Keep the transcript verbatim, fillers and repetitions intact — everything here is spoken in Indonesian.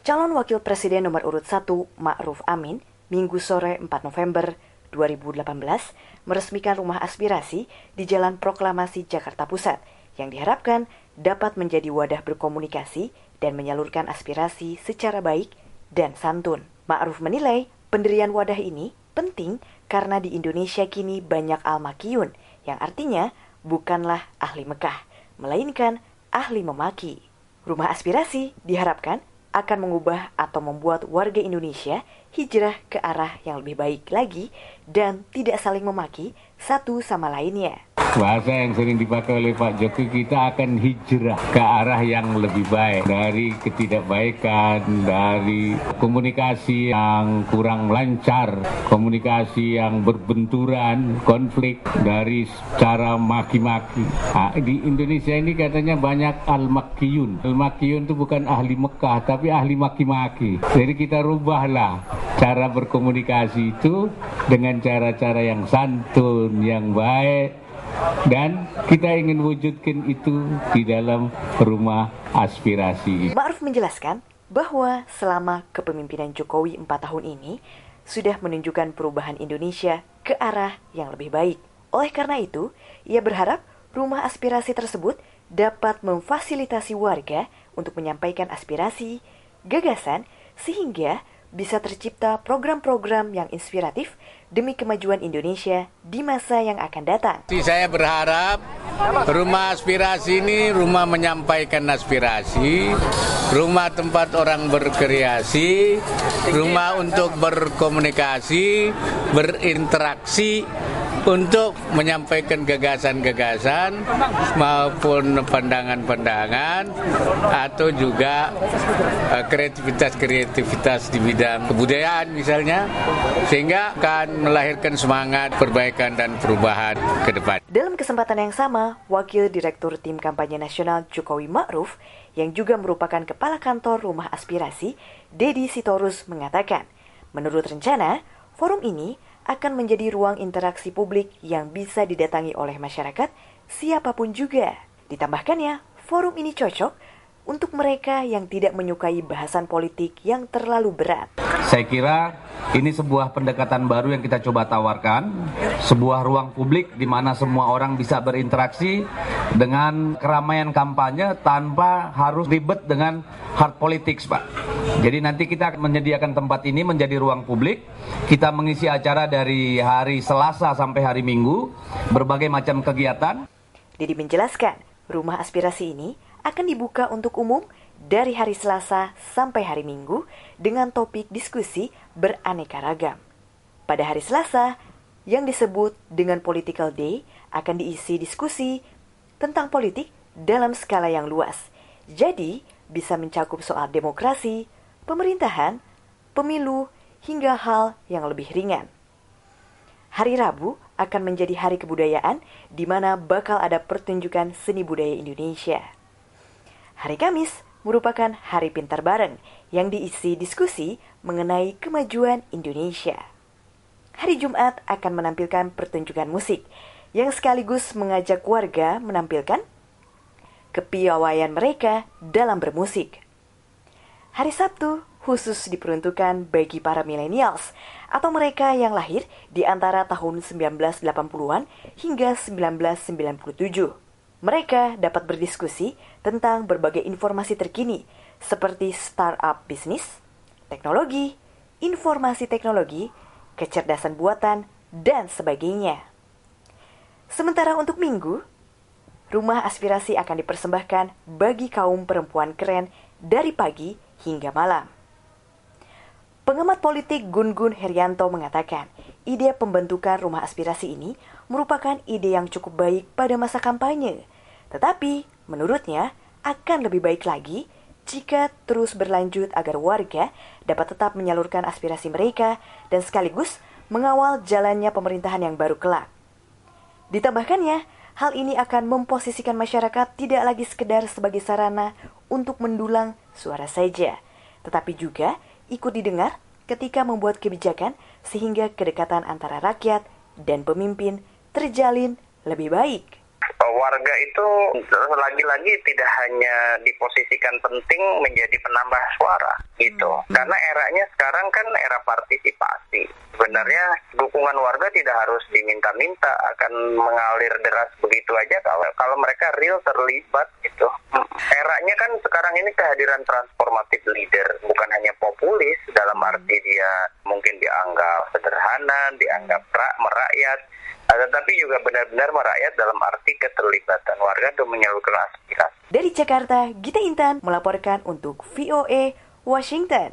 Calon Wakil Presiden nomor urut satu, Ma'ruf Amin, Minggu sore empat November dua ribu delapan belas meresmikan rumah aspirasi di Jalan Proklamasi Jakarta Pusat yang diharapkan dapat menjadi wadah berkomunikasi dan menyalurkan aspirasi secara baik dan santun. Ma'ruf menilai pendirian wadah ini penting karena di Indonesia kini banyak al-makiyun yang artinya bukanlah ahli Mekah, melainkan ahli memaki. Rumah aspirasi diharapkan akan mengubah atau membuat warga Indonesia hijrah ke arah yang lebih baik lagi dan tidak saling memaki satu sama lainnya. Bahasa yang sering dipakai oleh Pak Jokowi, kita akan hijrah ke arah yang lebih baik. Dari ketidakbaikan, dari komunikasi yang kurang lancar, komunikasi yang berbenturan, konflik, dari cara maki-maki. Nah, di Indonesia ini katanya banyak al-makiyun. Al-makiyun itu bukan ahli Mekah, tapi ahli maki-maki. Jadi kita rubahlah cara berkomunikasi itu dengan cara-cara yang santun, yang baik. Dan kita ingin wujudkan itu di dalam rumah aspirasi. Ma'ruf menjelaskan bahwa selama kepemimpinan Jokowi empat tahun ini sudah menunjukkan perubahan Indonesia ke arah yang lebih baik. Oleh karena itu, ia berharap rumah aspirasi tersebut dapat memfasilitasi warga untuk menyampaikan aspirasi, gagasan, sehingga bisa tercipta program-program yang inspiratif demi kemajuan Indonesia di masa yang akan datang. Saya berharap rumah aspirasi ini rumah menyampaikan aspirasi, rumah tempat orang berkreasi, rumah untuk berkomunikasi, berinteraksi, untuk menyampaikan gagasan-gagasan maupun pandangan-pandangan atau juga uh, kreativitas-kreativitas di bidang kebudayaan misalnya, sehingga akan melahirkan semangat perbaikan dan perubahan ke depan. Dalam kesempatan yang sama, Wakil Direktur Tim Kampanye Nasional Jokowi Ma'ruf yang juga merupakan Kepala Kantor Rumah Aspirasi, Dedi Sitorus mengatakan, menurut rencana, forum ini akan menjadi ruang interaksi publik yang bisa didatangi oleh masyarakat siapapun juga. Ditambahkannya, forum ini cocok untuk mereka yang tidak menyukai bahasan politik yang terlalu berat. Saya kira ini sebuah pendekatan baru yang kita coba tawarkan, sebuah ruang publik di mana semua orang bisa berinteraksi dengan keramaian kampanye tanpa harus ribet dengan hard politics, Pak. Jadi nanti kita akan menyediakan tempat ini menjadi ruang publik. Kita mengisi acara dari hari Selasa sampai hari Minggu, berbagai macam kegiatan. Dedi menjelaskan, rumah aspirasi ini akan dibuka untuk umum dari hari Selasa sampai hari Minggu dengan topik diskusi beraneka ragam. Pada hari Selasa, yang disebut dengan Political Day, akan diisi diskusi tentang politik dalam skala yang luas. Jadi, bisa mencakup soal demokrasi, pemerintahan, pemilu, hingga hal yang lebih ringan. Hari Rabu akan menjadi hari kebudayaan di mana bakal ada pertunjukan seni budaya Indonesia. Hari Kamis merupakan hari pintar bareng yang diisi diskusi mengenai kemajuan Indonesia. Hari Jumat akan menampilkan pertunjukan musik yang sekaligus mengajak warga menampilkan kepiawaian mereka dalam bermusik. Hari Sabtu khusus diperuntukkan bagi para millennials atau mereka yang lahir di antara tahun sembilan belas delapan puluhan hingga sembilan belas sembilan puluh tujuh. Mereka dapat berdiskusi tentang berbagai informasi terkini seperti startup bisnis, teknologi, informasi teknologi, kecerdasan buatan, dan sebagainya. Sementara untuk Minggu, rumah aspirasi akan dipersembahkan bagi kaum perempuan keren dari pagi hingga malam. Pengamat politik Gun Gun Herianto mengatakan, ide pembentukan rumah aspirasi ini merupakan ide yang cukup baik pada masa kampanye. Tetapi, menurutnya, akan lebih baik lagi jika terus berlanjut agar warga dapat tetap menyalurkan aspirasi mereka dan sekaligus mengawal jalannya pemerintahan yang baru kelak. Ditambahkannya, hal ini akan memposisikan masyarakat tidak lagi sekedar sebagai sarana untuk mendulang suara saja, tetapi juga ikut didengar ketika membuat kebijakan sehingga kedekatan antara rakyat dan pemimpin terjalin lebih baik. warga itu lagi-lagi tidak hanya diposisikan penting menjadi penambah suara gitu. Hmm. Karena eranya sekarang kan era partisipasi. Sebenarnya dukungan warga tidak harus diminta-minta, akan mengalir deras begitu aja kalau kalau mereka real terlibat gitu. Hmm. Eranya kan sekarang ini kehadiran transformatif leader, bukan hanya populis dalam arti dia mungkin dianggap sederhana, dianggap rak, merakyat, tetapi juga benar-benar merakyat dalam arti keterlibatan warga untuk menyalurkan aspirasi. Dari Jakarta, Gita Intan melaporkan untuk V O A Washington.